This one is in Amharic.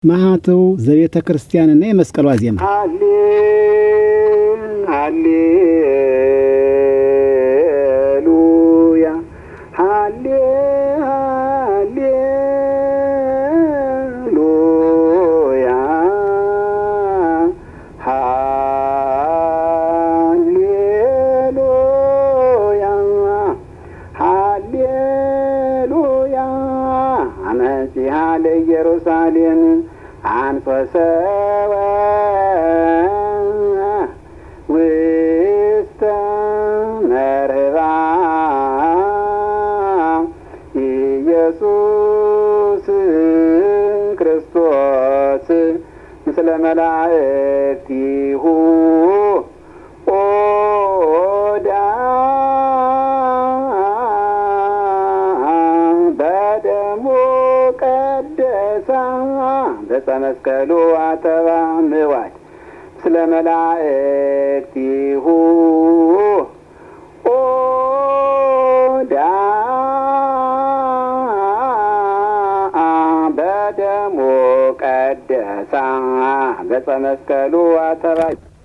ማህተው ዘቤተ ክርስቲያንና የመስቀል ዋዜማ ሃሌሉያ ሃሌሉያ ሃሌሉያ አመሲሃ ለኢየሩሳሌም አንፈሰወ ውስተ መርህባ ኢየሱስ ክርስቶስ ምስለ መላእክቲሁ በደሙ ቀደሳ በመስቀሉ አተባ ምዋት ስለ መላእክቲሁ በደሙ ቀደሳ በመስቀሉ አተባ